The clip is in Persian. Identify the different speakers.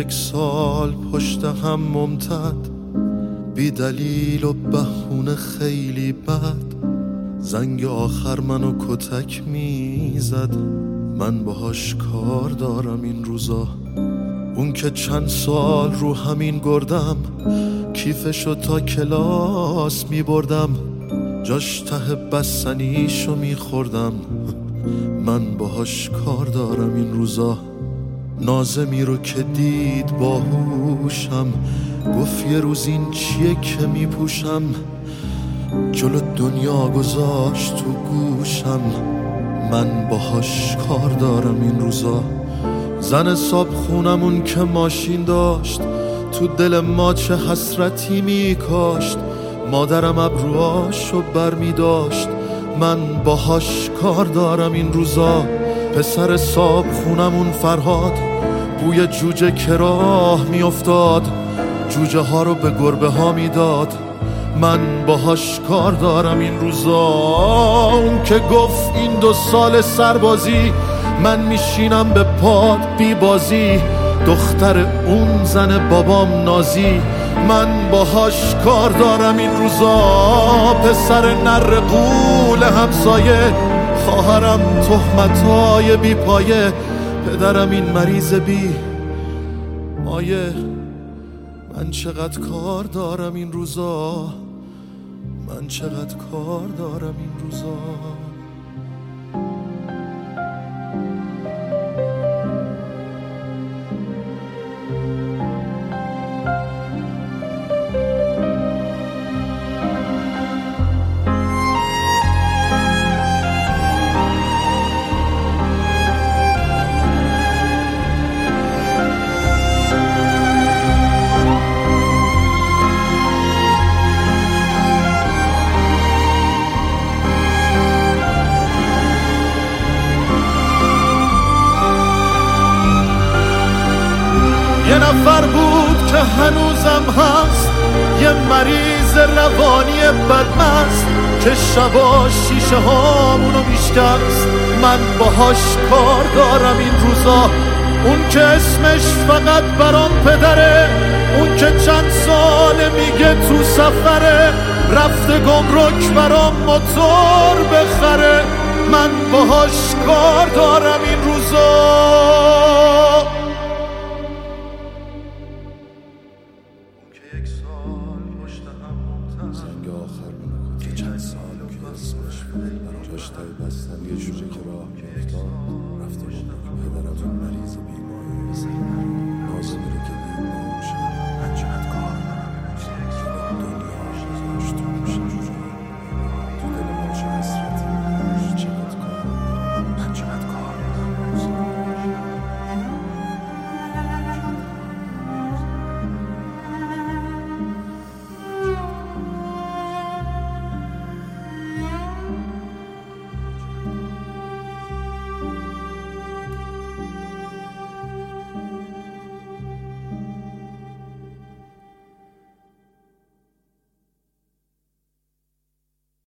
Speaker 1: 1 سال پشت هم ممتد، بی دلیل و بهونه خیلی بد، زنگ آخر منو کتک میزد. من باهاش کار دارم این روزا. اون که چند سال رو همین گردم، کیفشو تا کلاس میبردم، جاش ته بستنیشو میخوردم. من باهاش کار دارم این روزا. نازمی رو که دید باهوشم، گفت یه روز این چیه که میپوشم، جلو دنیا گذاشت تو گوشم. من باهاش کار دارم این روزا. زن صاحب خونمون که ماشین داشت، تو دل ما چه حسرتی میکاشت. مادرم ابروهاشو بر میداشت. من باهاش کار دارم این روزا. پسر صاحب خونمون فرهاد، بوی جوجه که راه میافتاد، جوجه ها رو به گربه ها میداد. من باهاش کار دارم این روزا. اون که گفت این 2 سال سربازی، من میشینم به پاد بی بازی، دختر اون زن بابام نازی. من باهاش کار دارم این روزا. پسر نر قول همسایه، خواهرم تهمتای بی پایه، پدرم این مریض بی مایه. من چقدر کار دارم این روزا. من چقدر کار دارم این روزا. یه نفر بود که هنوزم هست، یه مریض روانی بدمست که شبا شیشه هامونو میشکست. من باهاش کار دارم این روزا. اون که اسمش فقط برام پدره، اون که چند ساله میگه تو سفره، رفته گمرک برام موتور بخره. من باهاش کار دارم این روزا.
Speaker 2: زنگ آخر که چند سال که اسمش جاش تای بستن یه جوجه که راه میافتاد، رفته گمرک پدرم این مریض